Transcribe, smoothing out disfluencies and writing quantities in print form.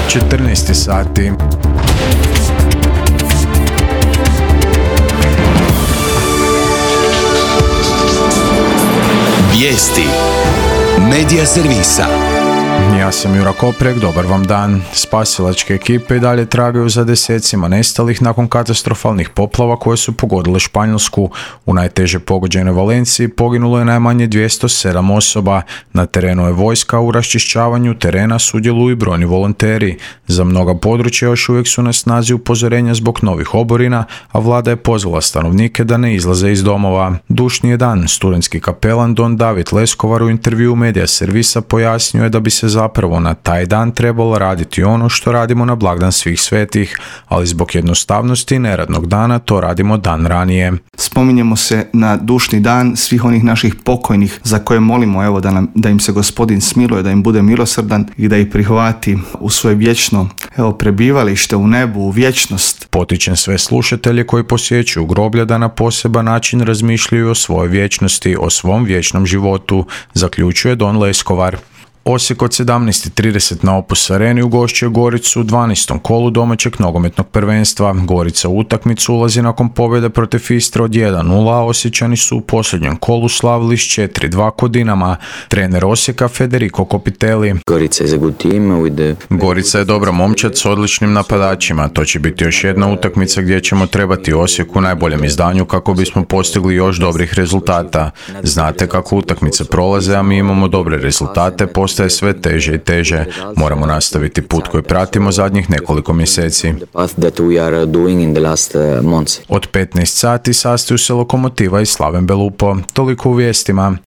14 sati. Vijesti Medija servisa. Ja sam Jura Koprek, dobar vam dan. Spasilačke ekipe i dalje tragaju za desecima nestalih nakon katastrofalnih poplava koje su pogodile Španjolsku. U najteže pogođenoj Valenciji poginulo je najmanje 207 osoba. Na terenu je vojska, u raščišćavanju terena sudjeluju i brojni volonteri. Za mnoga područja još uvijek su na snazi upozorenja zbog novih oborina, a vlada je pozvala stanovnike da ne izlaze iz domova. Dušni je dan. Studentski kapelan Don David Leskovar u intervjuu Medija servisa pojasnio je da bi se zapravo na taj dan trebalo raditi ono što radimo na blagdan svih svetih, ali zbog jednostavnosti neradnog dana to radimo dan ranije. Spominjemo se na dušni dan svih onih naših pokojnih za koje molimo da im se Gospodin smiluje, da im bude milosrdan i da ih prihvati u svoje vječno prebivalište u nebu, u vječnost. Potičem sve slušatelje koji posjećuju groblja da na poseban način razmišljaju o svojoj vječnosti, o svom vječnom životu, zaključuje Don Leskovar. Osijek od 17:30 na Opus Areni ugošćuje Goricu u 12. kolu domaćeg nogometnog prvenstva. Gorica u utakmicu ulazi nakon pobjede protiv Istre od 1:0, a Osječani su u posljednjem kolu slavili s 4:2 kod Dinama. Trener Osijeka Federico Copitelli. Gorica je dobra momčad s odličnim napadačima. To će biti još jedna utakmica gdje ćemo trebati Osijeku u najboljem izdanju kako bismo postigli još dobrih rezultata. Znate kako utakmice prolaze, a mi imamo dobre rezultate, postaje sve teže i teže. Moramo nastaviti put koji pratimo zadnjih nekoliko mjeseci. Od 15 sati sastaju se Lokomotiva i Slaven Belupo. Toliko u vijestima.